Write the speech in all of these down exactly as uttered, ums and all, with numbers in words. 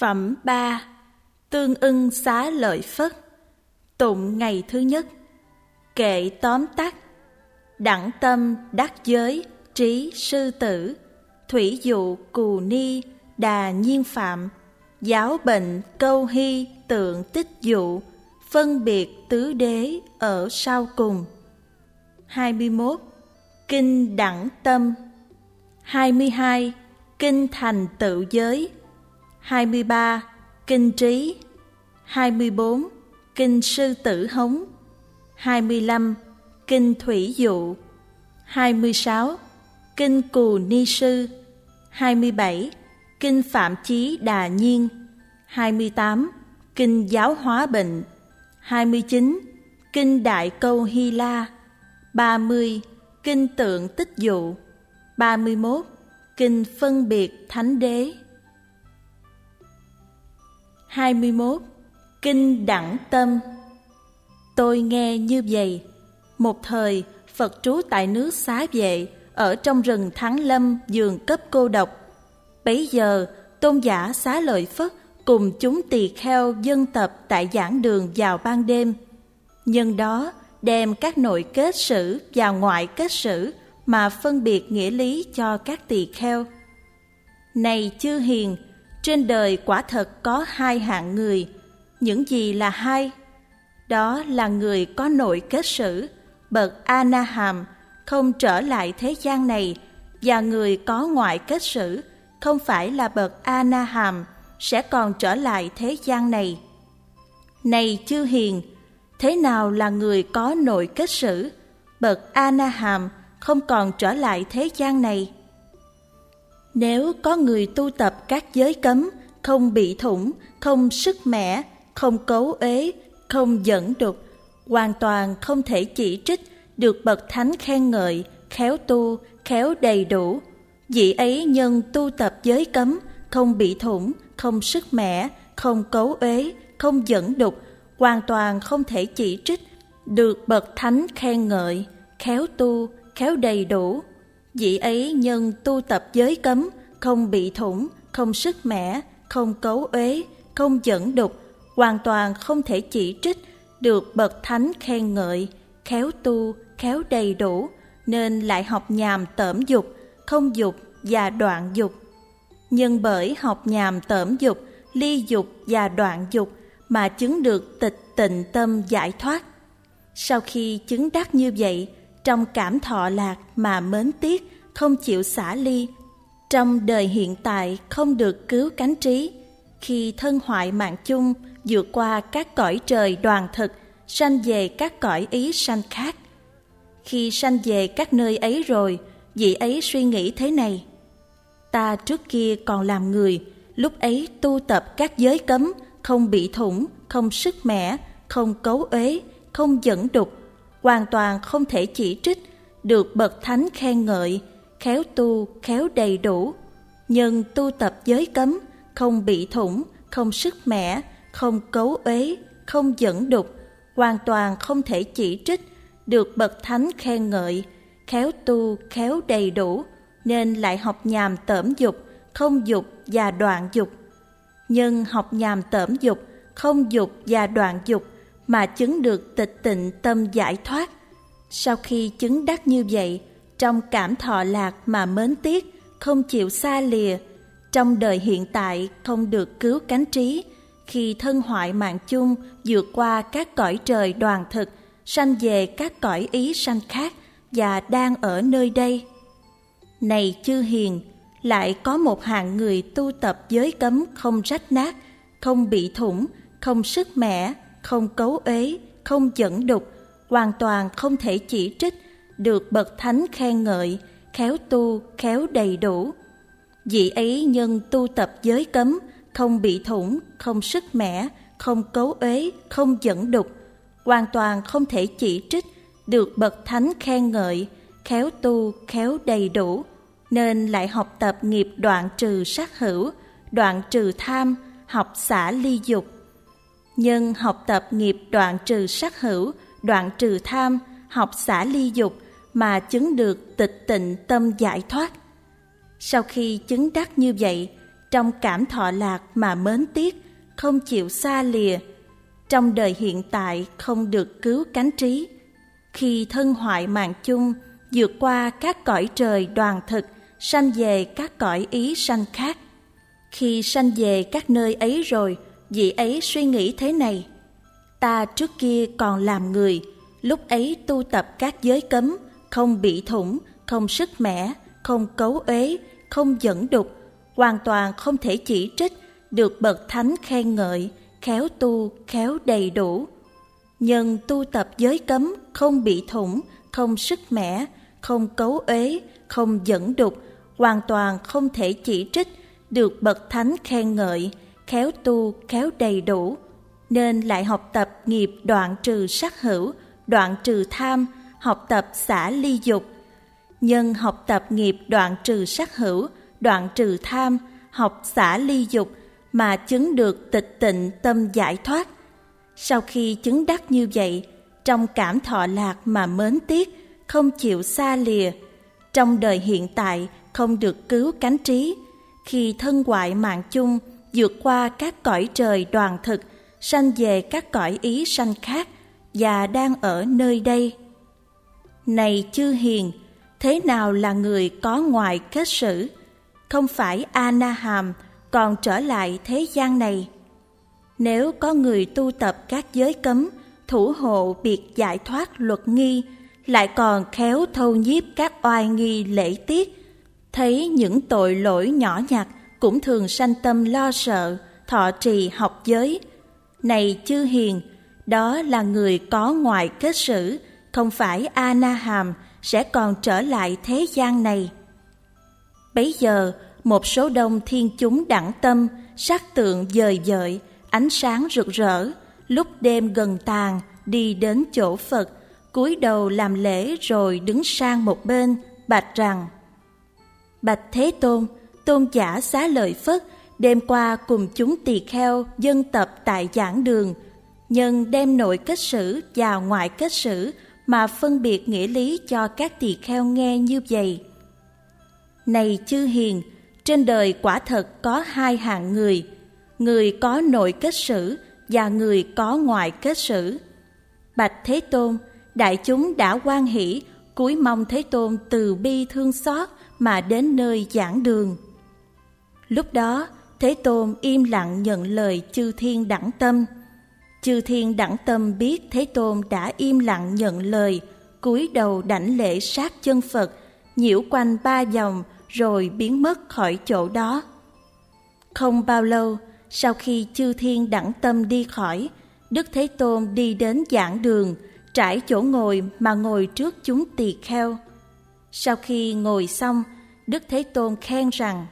Phẩm ba. Tương ưng xá lợi Phất. Tụng ngày thứ nhất. Kệ tóm tắt. Đẳng tâm đắc giới trí sư tử. Thủy dụ cù ni đà nhiên phạm. Giáo bệnh câu hy tượng tích dụ. Phân biệt tứ đế ở sau cùng. hai mươi mốt. Kinh đẳng tâm. hai mươi hai. Kinh thành tựu giới. hai mươi ba. Kinh trí. hai mươi bốn. Kinh sư tử hống. hai mươi lăm. Kinh thủy dụ. hai mươi sáu. Kinh cù ni sư. hai mươi bảy. Kinh phạm chí đà nhiên. hai mươi tám. Kinh giáo hóa bệnh. hai mươi chín. Kinh đại câu hy la. ba mươi. Kinh tượng tích dụ. ba mươi mốt. Kinh phân biệt thánh đế. hai mươi mốt. Kinh đẳng tâm. Tôi nghe như vậy. Một thời, Phật trú tại nước Xá Vệ, ở trong rừng Thắng Lâm, vườn cấp cô độc. Bấy giờ, tôn giả Xá Lợi Phất cùng chúng tỳ kheo dân tập tại giảng đường vào ban đêm. Nhân đó, đem các nội kết sử và ngoại kết sử mà phân biệt nghĩa lý cho các tỳ kheo. Này chư hiền, trên đời quả thật có hai hạng người. Những gì là hai? Đó là người có nội kết sử, bậc A Na Hàm, không trở lại thế gian này, và người có ngoại kết sử, không phải là bậc A Na Hàm, sẽ còn trở lại thế gian này. Này chư hiền, thế nào là người có nội kết sử, bậc A Na Hàm, không còn trở lại thế gian này? Nếu có người tu tập các giới cấm, không bị thủng, không sức mẻ, không cấu uế, không dẫn đục, hoàn toàn không thể chỉ trích, được bậc thánh khen ngợi, khéo tu, khéo đầy đủ. Vị ấy nhân tu tập giới cấm, không bị thủng, không sức mẻ, không cấu uế, không dẫn đục, hoàn toàn không thể chỉ trích, được bậc thánh khen ngợi, khéo tu, khéo đầy đủ. Vị ấy nhân tu tập giới cấm, không bị thủng, không sức mẻ, không cấu uế, không dẫn đục, hoàn toàn không thể chỉ trích, được bậc thánh khen ngợi, khéo tu, khéo đầy đủ, nên lại học nhàm tởm dục, không dục và đoạn dục. Nhưng bởi học nhàm tởm dục, ly dục và đoạn dục mà chứng được tịch tịnh tâm giải thoát. Sau khi chứng đắc như vậy, trong cảm thọ lạc mà mến tiếc, không chịu xả ly, trong đời hiện tại không được cứu cánh trí, khi thân hoại mạng chung, vượt qua các cõi trời đoàn thực, sanh về các cõi ý sanh khác. Khi sanh về các nơi ấy rồi, vị ấy suy nghĩ thế này: ta trước kia còn làm người, lúc ấy tu tập các giới cấm, không bị thủng, không sức mẻ, không cấu uế, không dẫn đục, hoàn toàn không thể chỉ trích, được bậc thánh khen ngợi, khéo tu, khéo đầy đủ. Nhưng tu tập giới cấm, không bị thủng, không sức mẻ, không cấu uế, không dẫn đục, hoàn toàn không thể chỉ trích, được bậc thánh khen ngợi, khéo tu, khéo đầy đủ, nên lại học nhàm tởm dục, không dục và đoạn dục. Nhưng học nhàm tởm dục, không dục và đoạn dục mà chứng được tịch tịnh tâm giải thoát. Sau khi chứng đắc như vậy, trong cảm thọ lạc mà mến tiếc, không chịu xa lìa, trong đời hiện tại không được cứu cánh trí, khi thân hoại mạng chung, vượt qua các cõi trời đoàn thực, sanh về các cõi ý sanh khác và đang ở nơi đây. Này chư hiền, lại có một hạng người tu tập giới cấm không rách nát, không bị thủng, không sức mẻ, không cấu uế, không dẫn đục, hoàn toàn không thể chỉ trích, được bậc thánh khen ngợi, khéo tu, khéo đầy đủ. Vị ấy nhân tu tập giới cấm, không bị thủng, không sức mẻ, không cấu uế, không dẫn đục, hoàn toàn không thể chỉ trích, được bậc thánh khen ngợi, khéo tu, khéo đầy đủ, nên lại học tập nghiệp đoạn trừ sát hữu, đoạn trừ tham, học xả ly dục. Nhưng học tập nghiệp đoạn trừ sát hữu, đoạn trừ tham, học xả ly dục mà chứng được tịch tịnh tâm giải thoát. Sau khi chứng đắc như vậy, trong cảm thọ lạc mà mến tiếc, không chịu xa lìa. Trong đời hiện tại không được cứu cánh trí. Khi thân hoại mạng chung, vượt qua các cõi trời đoàn thực, sanh về các cõi ý sanh khác. Khi sanh về các nơi ấy rồi, vị ấy suy nghĩ thế này: ta trước kia còn làm người, lúc ấy tu tập các giới cấm, không bị thủng, không sức mẻ, không cấu uế, không dẫn đục, hoàn toàn không thể chỉ trích, được bậc thánh khen ngợi, khéo tu, khéo đầy đủ. Nhân tu tập giới cấm, không bị thủng, không sức mẻ, không cấu uế, không dẫn đục, hoàn toàn không thể chỉ trích, được bậc thánh khen ngợi, khéo tu, khéo đầy đủ, nên lại học tập nghiệp đoạn trừ sát hữu, đoạn trừ tham, học tập xả ly dục. Nhân học tập nghiệp đoạn trừ sát hữu, đoạn trừ tham, học xả ly dục mà chứng được tịch tịnh tâm giải thoát. Sau khi chứng đắc như vậy, trong cảm thọ lạc mà mến tiếc, không chịu xa lìa. Trong đời hiện tại không được cứu cánh trí. Khi thân hoại mạng chung, vượt qua các cõi trời đoàn thực, sanh về các cõi ý sanh khác, và đang ở nơi đây. Này chư hiền, thế nào là người có ngoại kết sử? Không phải A-na-hàm, còn trở lại thế gian này. Nếu có người tu tập các giới cấm, thủ hộ biệt giải thoát luật nghi, lại còn khéo thâu nhiếp các oai nghi lễ tiết, thấy những tội lỗi nhỏ nhặt cũng thường sanh tâm lo sợ, thọ trì học giới. Này chư hiền, đó là người có ngoại kết sử, không phải A-na-hàm, sẽ còn trở lại thế gian này. Bấy giờ, một số đông thiên chúng đẳng tâm, sắc tượng dời dợi, ánh sáng rực rỡ, lúc đêm gần tàn, đi đến chỗ Phật, cúi đầu làm lễ rồi đứng sang một bên, bạch rằng: Bạch Thế Tôn, tôn giả Xá Lợi Phất, đêm qua cùng chúng tỳ kheo dân tập tại giảng đường, nhân đem nội kết sử và ngoại kết sử mà phân biệt nghĩa lý cho các tỳ kheo nghe như vậy. Này chư hiền, trên đời quả thật có hai hạng người, người có nội kết sử và người có ngoại kết sử. Bạch Thế Tôn, đại chúng đã hoan hỷ, cúi mong Thế Tôn từ bi thương xót mà đến nơi giảng đường. Lúc đó, Thế Tôn im lặng nhận lời chư thiên đẳng tâm. Chư thiên đẳng tâm biết Thế Tôn đã im lặng nhận lời, cúi đầu đảnh lễ sát chân Phật, nhiễu quanh ba vòng rồi biến mất khỏi chỗ đó. Không bao lâu, sau khi chư thiên đẳng tâm đi khỏi, Đức Thế Tôn đi đến giảng đường, trải chỗ ngồi mà ngồi trước chúng tỳ kheo. Sau khi ngồi xong, Đức Thế Tôn khen rằng: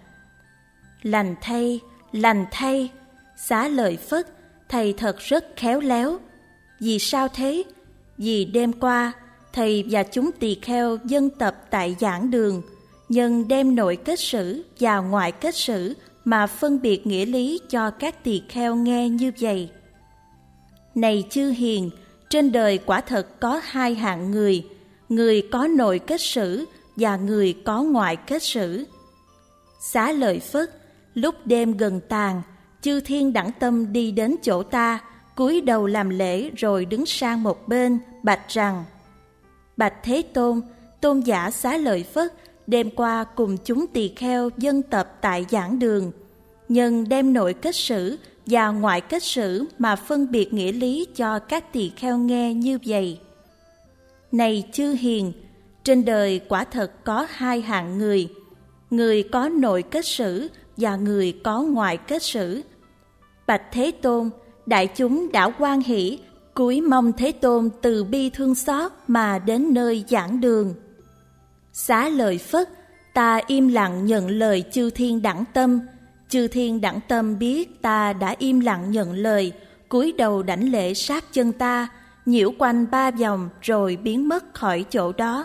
Lành thay, lành thay, Xá Lợi Phất, thầy thật rất khéo léo. Vì sao thế? Vì đêm qua, thầy và chúng tỳ kheo dân tập tại giảng đường, nhân đem nội kết sử và ngoại kết sử mà phân biệt nghĩa lý cho các tỳ kheo nghe như vậy. Này chư hiền, trên đời quả thật có hai hạng người, người có nội kết sử và người có ngoại kết sử. Xá Lợi Phất, lúc đêm gần tàn, chư thiên đẳng tâm đi đến chỗ ta, cúi đầu làm lễ rồi đứng sang một bên, bạch rằng: Bạch Thế Tôn, tôn giả Xá Lợi Phất, đêm qua cùng chúng tỳ kheo dân tập tại giảng đường, nhân đem nội kết sử và ngoại kết sử mà phân biệt nghĩa lý cho các tỳ kheo nghe như vậy. Này chư hiền, trên đời quả thật có hai hạng người, người có nội kết sử và người có ngoại kết sử. Bạch Thế Tôn, đại chúng đã hoan hỷ, cúi mong Thế Tôn từ bi thương xót mà đến nơi giảng đường. Xá Lợi Phất, ta im lặng nhận lời chư thiên đẳng tâm. Chư thiên đẳng tâm biết ta đã im lặng nhận lời, cúi đầu đảnh lễ sát chân ta, nhiễu quanh ba vòng rồi biến mất khỏi chỗ đó.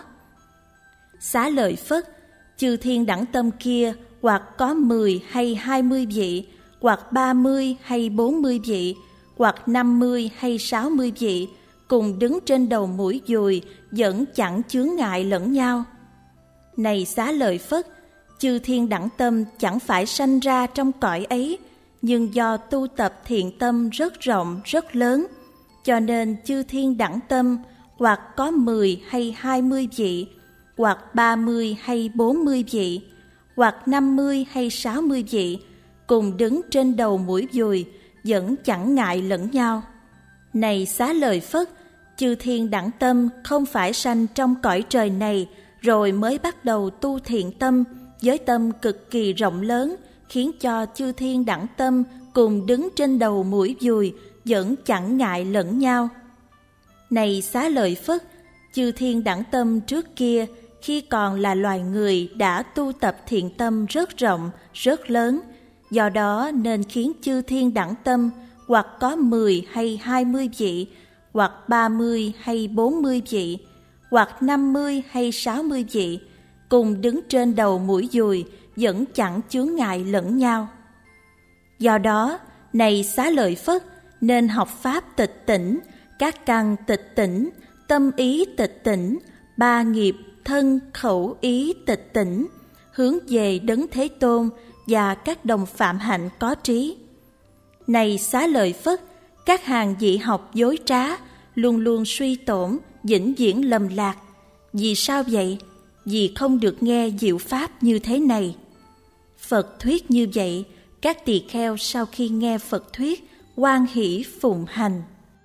Xá Lợi Phất, chư thiên đẳng tâm kia hoặc có mười hay hai mươi vị, hoặc ba mươi hay bốn mươi vị, hoặc năm mươi hay sáu mươi vị, cùng đứng trên đầu mũi dùi, vẫn chẳng chướng ngại lẫn nhau. Này Xá Lợi Phất, chư thiên đẳng tâm chẳng phải sanh ra trong cõi ấy, nhưng do tu tập thiện tâm rất rộng, rất lớn, cho nên chư thiên đẳng tâm hoặc có mười hay hai mươi vị, hoặc ba mươi hay bốn mươi vị, hoặc năm mươi hay sáu mươi vị, cùng đứng trên đầu mũi dùi, vẫn chẳng ngại lẫn nhau. Này Xá Lợi Phất, chư thiên đẳng tâm không phải sanh trong cõi trời này rồi mới bắt đầu tu thiện tâm với tâm cực kỳ rộng lớn, khiến cho chư thiên đẳng tâm cùng đứng trên đầu mũi dùi, vẫn chẳng ngại lẫn nhau. Này Xá Lợi Phất, chư thiên đẳng tâm trước kia khi còn là loài người đã tu tập thiện tâm rất rộng, rất lớn, do đó nên khiến chư thiên đẳng tâm hoặc có mười hay hai mươi vị, hoặc ba mươi hay bốn mươi vị, hoặc năm mươi hay sáu mươi vị, cùng đứng trên đầu mũi dùi, vẫn chẳng chướng ngại lẫn nhau. Do đó, này Xá Lợi Phất, nên học pháp tịch tỉnh, các căn tịch tỉnh, tâm ý tịch tỉnh, ba nghiệp thân khẩu ý tịch tỉnh, hướng về Đấng Thế Tôn và các đồng phạm hạnh có trí. Này Xá Lợi Phất, các hàng dị học dối trá, luôn luôn suy tổn, vĩnh viễn lầm lạc. Vì sao vậy? Vì không được nghe diệu pháp như thế này. Phật thuyết như vậy, các tỳ kheo sau khi nghe Phật thuyết, hoan hỷ phụng hành.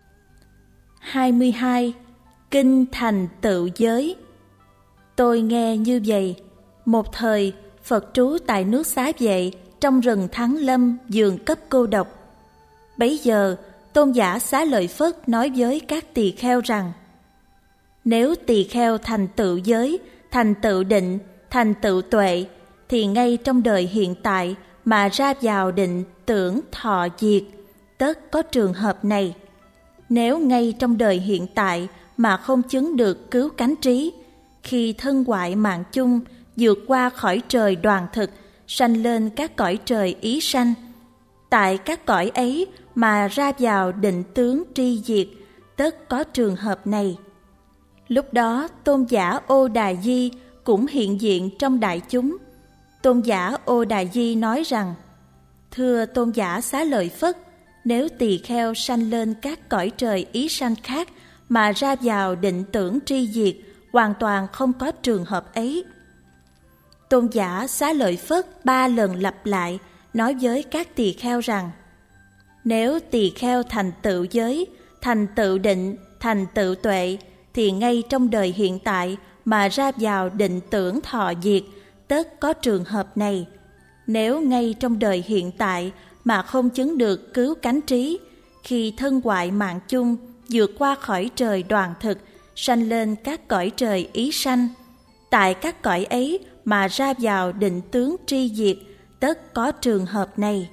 hai mươi hai. Kinh thành tựu giới. Tôi nghe như vậy, một thời Phật trú tại nước Xá Vệ, trong rừng Thắng Lâm, vườn cấp cô độc. Bấy giờ, Tôn giả Xá Lợi Phất nói với các tỳ kheo rằng: nếu tỳ kheo thành tựu giới, thành tựu định, thành tựu tuệ, thì ngay trong đời hiện tại mà ra vào định tưởng thọ diệt, tất có trường hợp này. Nếu ngay trong đời hiện tại mà không chứng được cứu cánh trí, khi thân hoại mạng chung, vượt qua khỏi trời đoàn thực, sanh lên các cõi trời ý sanh, tại các cõi ấy mà ra vào định tướng tri diệt, tất có trường hợp này. Lúc đó Tôn giả Ô Đà Di cũng hiện diện trong đại chúng. Tôn giả Ô Đà Di nói rằng: thưa Tôn giả Xá Lợi Phất, nếu tỳ kheo sanh lên các cõi trời ý sanh khác mà ra vào định tưởng tri diệt, hoàn toàn không có trường hợp ấy. Tôn giả Xá Lợi Phất ba lần lặp lại nói với các tỳ kheo rằng: nếu tỳ kheo thành tựu giới, thành tựu định, thành tựu tuệ, thì ngay trong đời hiện tại mà ra vào định tưởng thọ diệt, tất có trường hợp này. Nếu ngay trong đời hiện tại mà không chứng được cứu cánh trí, khi thân hoại mạng chung, vượt qua khỏi trời đoàn thực, sanh lên các cõi trời ý sanh, tại các cõi ấy mà ra vào định tướng tri diệt, tất có trường hợp này.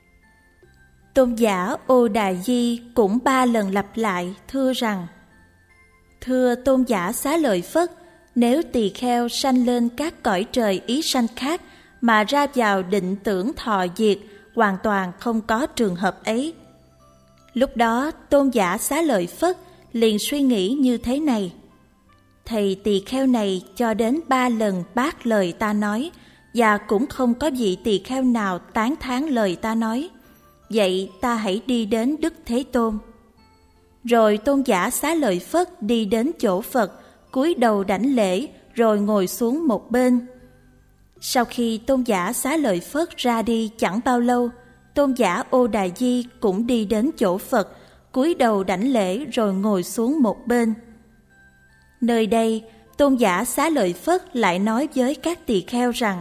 Tôn giả Ô Đà Di cũng ba lần lặp lại thưa rằng: thưa Tôn giả Xá Lợi Phất, nếu tỳ kheo sanh lên các cõi trời ý sanh khác mà ra vào định tưởng thọ diệt, hoàn toàn không có trường hợp ấy. Lúc đó Tôn giả Xá Lợi Phất liền suy nghĩ như thế này: thầy tỳ kheo này cho đến ba lần bác lời ta nói, và cũng không có vị tỳ kheo nào tán thán lời ta nói. Vậy ta hãy đi đến Đức Thế Tôn. Rồi Tôn giả Xá Lợi Phất đi đến chỗ Phật, cúi đầu đảnh lễ, rồi ngồi xuống một bên. Sau khi Tôn giả Xá Lợi Phất ra đi chẳng bao lâu, Tôn giả Ô Đà Di cũng đi đến chỗ Phật, cúi đầu đảnh lễ, rồi ngồi xuống một bên. Nơi đây, Tôn giả Xá Lợi Phất lại nói với các tỳ kheo rằng: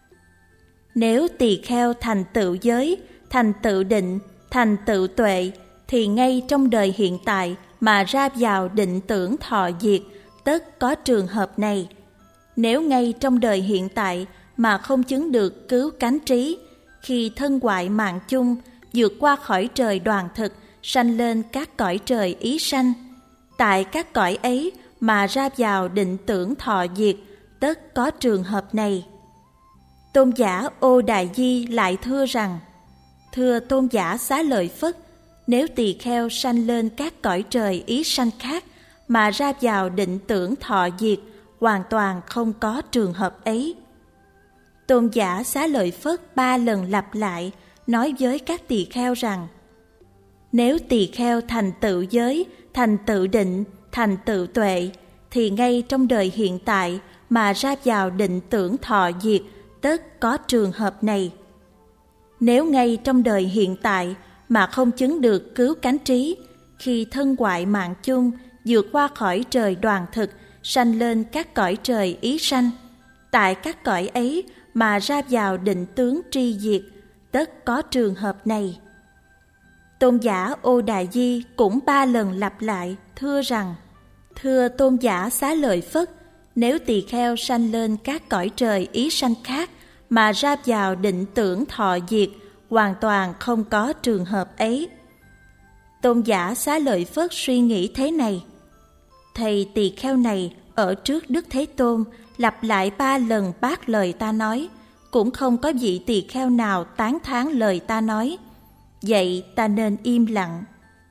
nếu tỳ kheo thành tựu giới, thành tựu định, thành tựu tuệ, thì ngay trong đời hiện tại mà ra vào định tưởng thọ diệt, tất có trường hợp này. Nếu ngay trong đời hiện tại mà không chứng được cứu cánh trí, khi thân hoại mạng chung, vượt qua khỏi trời đoàn thực, sanh lên các cõi trời ý sanh, tại các cõi ấy mà ra vào định tưởng thọ diệt, tất có trường hợp này. Tôn giả Ô Đà Di lại thưa rằng: thưa Tôn giả Xá Lợi Phất, nếu tỳ kheo sanh lên các cõi trời ý sanh khác mà ra vào định tưởng thọ diệt, hoàn toàn không có trường hợp ấy. Tôn giả Xá Lợi Phất ba lần lặp lại, nói với các tỳ kheo rằng: nếu tỳ kheo thành tựu giới, thành tựu định, thành tựu tuệ, thì ngay trong đời hiện tại mà ra vào định tưởng thọ diệt, tất có trường hợp này. Nếu ngay trong đời hiện tại mà không chứng được cứu cánh trí, khi thân hoại mạng chung, vượt qua khỏi trời đoàn thực, sanh lên các cõi trời ý sanh, tại các cõi ấy mà ra vào định tướng tri diệt, tất có trường hợp này. Tôn giả Ô Đà Di cũng ba lần lặp lại, thưa rằng: thưa Tôn giả Xá Lợi Phất, nếu tỳ kheo sanh lên các cõi trời ý sanh khác mà ra vào định tưởng thọ diệt, hoàn toàn không có trường hợp ấy. Tôn giả Xá Lợi Phất suy nghĩ thế này: thầy tỳ kheo này ở trước Đức Thế Tôn lặp lại ba lần bác lời ta nói, cũng không có vị tỳ kheo nào tán thán lời ta nói, vậy ta nên im lặng.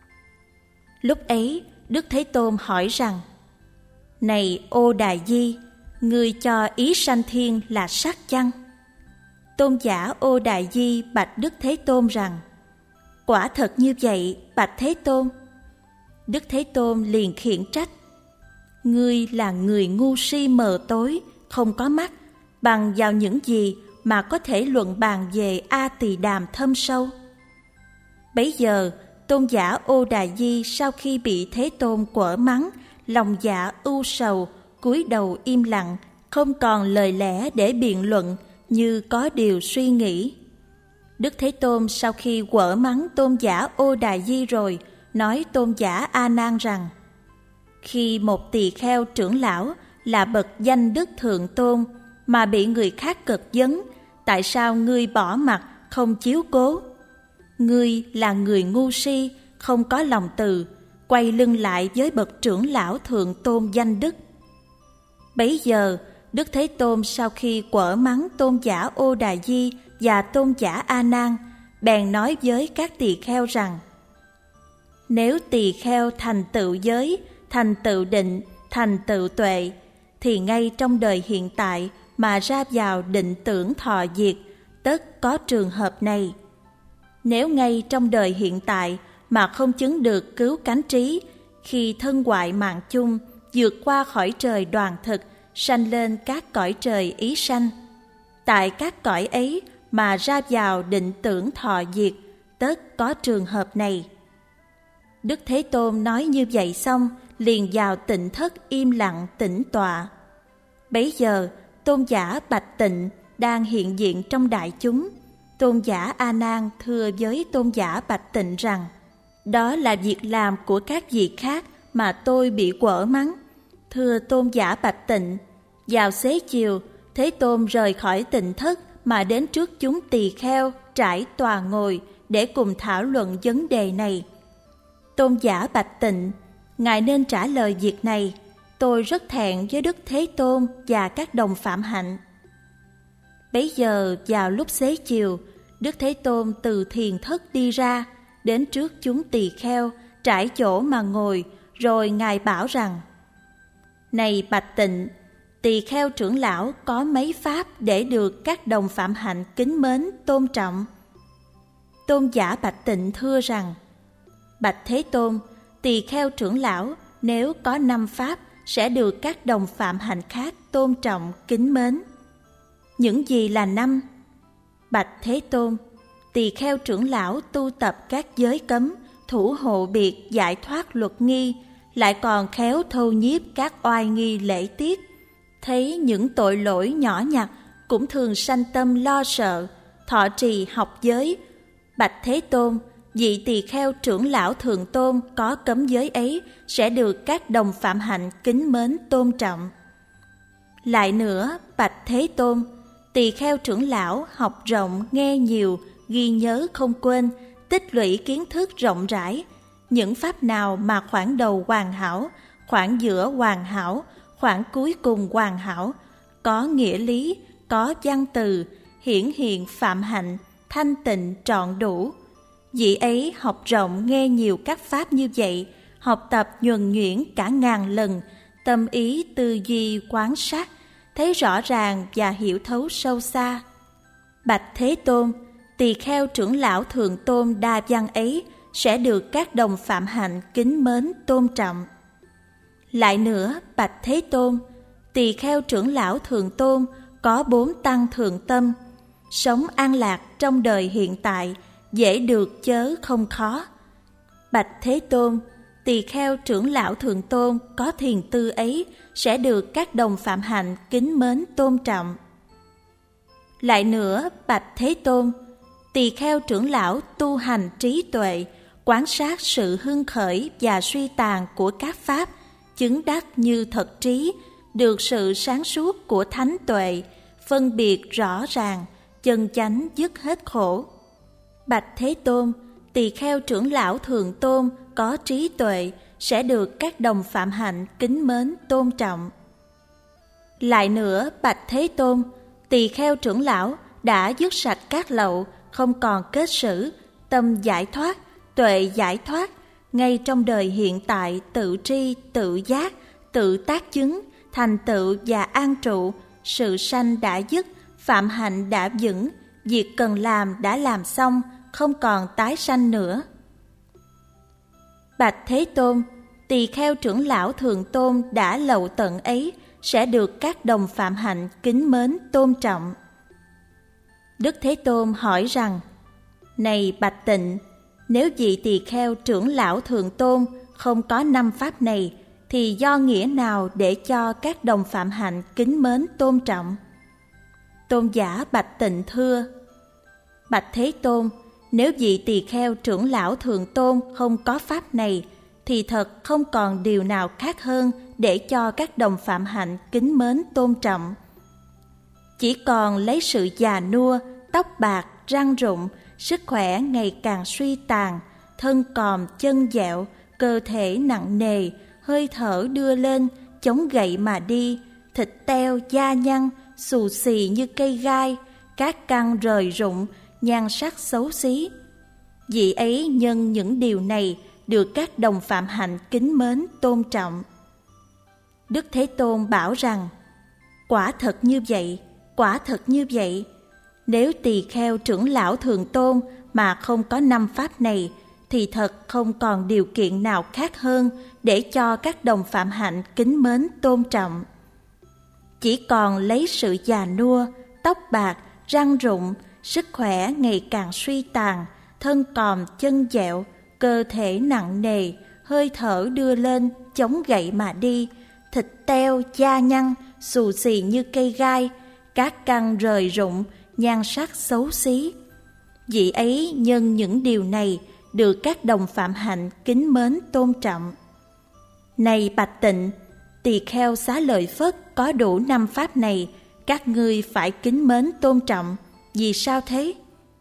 Lúc ấy Đức Thế Tôn hỏi rằng: này Ô Đà Di, ngươi cho ý sanh thiên là sắc chăng? Tôn giả Ô Đà Di bạch Đức Thế Tôn rằng: quả thật như vậy, bạch Thế Tôn. Đức Thế Tôn liền khiển trách: ngươi là người ngu si mờ tối, không có mắt, bằng vào những gì mà có thể luận bàn về A Tỳ Đàm thâm sâu? Bấy giờ Tôn giả Ô Đà Di sau khi bị Thế Tôn quở mắng, lòng dạ ưu sầu, cúi đầu im lặng, không còn lời lẽ để biện luận, như có điều suy nghĩ. Đức Thế Tôn sau khi quở mắng Tôn giả Ô Đà Di rồi, nói Tôn giả A Nan rằng: khi một tỳ kheo trưởng lão là bậc danh đức thượng tôn mà bị người khác cực vấn, tại sao ngươi bỏ mặt không chiếu cố? Ngươi là người ngu si, không có lòng từ, quay lưng lại với bậc trưởng lão thượng tôn danh đức. Bấy giờ Đức Thế Tôn sau khi quở mắng Tôn giả Ô Đà Di và Tôn giả A Nan, bèn nói với các tỳ kheo rằng: nếu tỳ kheo thành tựu giới, thành tựu định, thành tựu tuệ, thì ngay trong đời hiện tại mà ra vào định tưởng thọ diệt, tất có trường hợp này. Nếu ngay trong đời hiện tại mà không chứng được cứu cánh trí, khi thân hoại mạng chung, vượt qua khỏi trời đoàn thực, sanh lên các cõi trời ý sanh, tại các cõi ấy mà ra vào định tưởng thọ diệt, tất có trường hợp này. Đức Thế Tôn nói như vậy xong, liền vào tịnh thất im lặng tĩnh tọa. Bấy giờ Tôn giả Bạch Tịnh đang hiện diện trong đại chúng. Tôn giả A Nan thưa với Tôn giả Bạch Tịnh rằng: đó là việc làm của các vị khác mà tôi bị quở mắng. Thưa Tôn giả Bạch Tịnh, vào xế chiều, Thế Tôn rời khỏi tịnh thất mà đến trước chúng tỳ kheo trải tòa ngồi để cùng thảo luận vấn đề này. Tôn giả Bạch Tịnh, ngài nên trả lời việc này. Tôi rất thẹn với Đức Thế Tôn và các đồng phạm hạnh. Bấy giờ vào lúc xế chiều, Đức Thế Tôn từ thiền thất đi ra, đến trước chúng tỳ kheo trải chỗ mà ngồi, rồi ngài bảo rằng: này Bạch Tịnh, tỳ kheo trưởng lão có mấy pháp để được các đồng phạm hạnh kính mến tôn trọng? Tôn giả Bạch Tịnh thưa rằng: bạch Thế Tôn, tỳ kheo trưởng lão nếu có năm pháp sẽ được các đồng phạm hạnh khác tôn trọng kính mến. Những gì là năm? Bạch Thế Tôn, tỳ kheo trưởng lão tu tập các giới cấm, thủ hộ biệt, giải thoát luật nghi, lại còn khéo thâu nhiếp các oai nghi lễ tiết. Thấy những tội lỗi nhỏ nhặt cũng thường sanh tâm lo sợ, thọ trì học giới. Bạch Thế Tôn, vị tỳ kheo trưởng lão thượng tôn có cấm giới ấy sẽ được các đồng phạm hạnh kính mến tôn trọng. Lại nữa, bạch Thế Tôn, tỳ kheo trưởng lão học rộng, nghe nhiều, ghi nhớ không quên, tích lũy kiến thức rộng rãi. Những pháp nào mà khoảng đầu hoàn hảo, khoảng giữa hoàn hảo, khoảng cuối cùng hoàn hảo, có nghĩa lý, có văn từ, hiển hiện phạm hạnh, thanh tịnh trọn đủ. Vị ấy học rộng nghe nhiều các pháp như vậy, học tập nhuần nhuyễn cả ngàn lần, tâm ý tư duy quán sát, thấy rõ ràng và hiểu thấu sâu xa. Bạch Thế Tôn, tỳ kheo trưởng lão Thượng Tôn đa văn ấy sẽ được các đồng phạm hạnh kính mến tôn trọng. Lại nữa, bạch Thế Tôn, tỳ kheo trưởng lão Thượng Tôn có bốn tăng thượng tâm, sống an lạc trong đời hiện tại, dễ được chớ không khó. Bạch Thế Tôn, tỳ kheo trưởng lão Thượng Tôn có thiền tư ấy sẽ được các đồng phạm hạnh kính mến tôn trọng. Lại nữa, bạch Thế Tôn, tỳ kheo trưởng lão tu hành trí tuệ, quan sát sự hưng khởi và suy tàn của các pháp, chứng đắc như thật trí, được sự sáng suốt của thánh tuệ, phân biệt rõ ràng, chân chánh dứt hết khổ. Bạch Thế Tôn, tỳ kheo trưởng lão Thượng Tôn có trí tuệ sẽ được các đồng phạm hạnh kính mến tôn trọng. Lại nữa, bạch Thế Tôn, tỳ kheo trưởng lão đã dứt sạch các lậu, không còn kết sử, tâm giải thoát, tuệ giải thoát, ngay trong đời hiện tại tự tri, tự giác, tự tác chứng, thành tựu và an trụ, sự sanh đã dứt, phạm hạnh đã vững, việc cần làm đã làm xong, không còn tái sanh nữa. Bạch Thế Tôn, tỳ kheo trưởng lão Thượng Tôn đã lậu tận ấy sẽ được các đồng phạm hạnh kính mến tôn trọng. Đức Thế Tôn hỏi rằng: Này Bạch Tịnh, nếu vị tỳ kheo trưởng lão Thượng Tôn không có năm pháp này, thì do nghĩa nào để cho các đồng phạm hạnh kính mến tôn trọng? Tôn giả Bạch Tịnh thưa: Bạch Thế Tôn, nếu vị tỳ kheo trưởng lão Thượng Tôn không có pháp này, thì thật không còn điều nào khác hơn để cho các đồng phạm hạnh kính mến tôn trọng. Chỉ còn lấy sự già nua, tóc bạc, răng rụng, sức khỏe ngày càng suy tàn, thân còm chân dẹo, cơ thể nặng nề, hơi thở đưa lên, chống gậy mà đi, thịt teo, da nhăn, xù xì như cây gai, các căn rời rụng, nhan sắc xấu xí. Vị ấy nhân những điều này được các đồng phạm hạnh kính mến tôn trọng. Đức Thế Tôn bảo rằng: Quả thật như vậy, quả thật như vậy. Nếu tỳ kheo trưởng lão Thượng Tôn mà không có năm pháp này, thì thật không còn điều kiện nào khác hơn để cho các đồng phạm hạnh kính mến tôn trọng. Chỉ còn lấy sự già nua, tóc bạc, răng rụng, sức khỏe ngày càng suy tàn, thân còm chân dẹo, cơ thể nặng nề, hơi thở đưa lên, chống gậy mà đi, thịt teo, da nhăn, xù xì như cây gai, các căn rời rụng, nhan sắc xấu xí. Vị ấy nhân những điều này được các đồng phạm hạnh kính mến tôn trọng. Này Bạch Tịnh, tỳ kheo Xá Lợi Phất có đủ năm pháp này, các ngươi phải kính mến tôn trọng. Vì sao thế?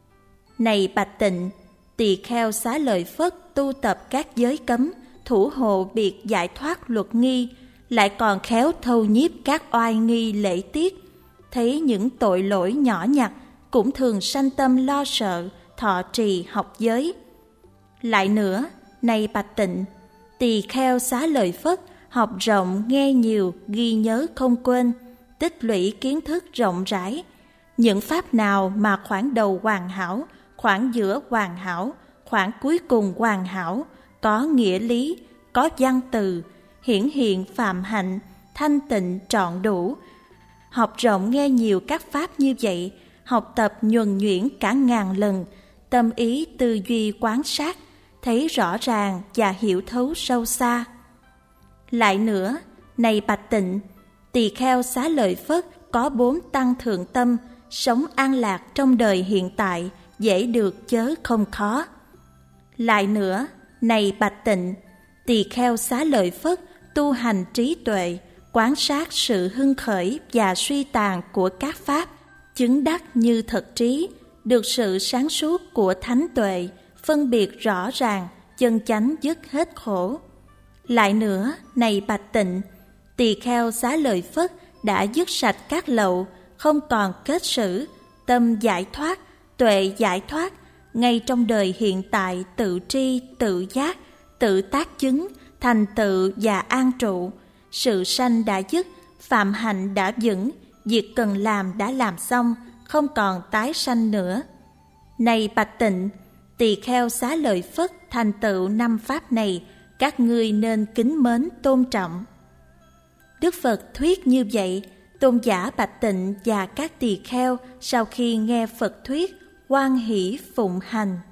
Này Bạch Tịnh, tỳ kheo Xá Lợi Phất tu tập các giới cấm, thủ hộ biệt giải thoát luật nghi, lại còn khéo thâu nhiếp các oai nghi lễ tiết, thấy những tội lỗi nhỏ nhặt cũng thường sanh tâm lo sợ, thọ trì học giới. Lại nữa, này Bạch Tịnh, tỳ kheo Xá Lợi Phất học rộng, nghe nhiều, ghi nhớ không quên, tích lũy kiến thức rộng rãi. Những pháp nào mà khoảng đầu hoàn hảo, khoảng giữa hoàn hảo, khoảng cuối cùng hoàn hảo, có nghĩa lý, có văn từ, hiển hiện phạm hạnh, thanh tịnh trọn đủ. Học rộng nghe nhiều các pháp như vậy, học tập nhuần nhuyễn cả ngàn lần, tâm ý tư duy quán sát, thấy rõ ràng và hiểu thấu sâu xa. Lại nữa, này Bạch Tịnh, tỳ kheo Xá Lợi Phất có bốn tăng thượng tâm, sống an lạc trong đời hiện tại, dễ được chớ không khó. Lại nữa, này Bạch Tịnh, tỳ kheo Xá Lợi Phất tu hành trí tuệ, quan sát sự hưng khởi và suy tàn của các pháp, chứng đắc như thật trí, được sự sáng suốt của thánh tuệ, phân biệt rõ ràng, chân chánh dứt hết khổ. Lại nữa, này Bạch Tịnh, tỳ kheo Xá Lợi Phất đã dứt sạch các lậu, không còn kết sử, tâm giải thoát, tuệ giải thoát, ngay trong đời hiện tại tự tri, tự giác, tự tác chứng, thành tựu và an trụ, sự sanh đã dứt, phạm hạnh đã vững, việc cần làm đã làm xong, không còn tái sanh nữa. Này Bạch Tịnh, tỳ kheo Xá Lợi Phất thành tựu năm pháp này, các ngươi nên kính mến tôn trọng. Đức Phật thuyết như vậy, tôn giả Bạch Tịnh và các tỳ kheo sau khi nghe Phật thuyết hoan hỷ phụng hành.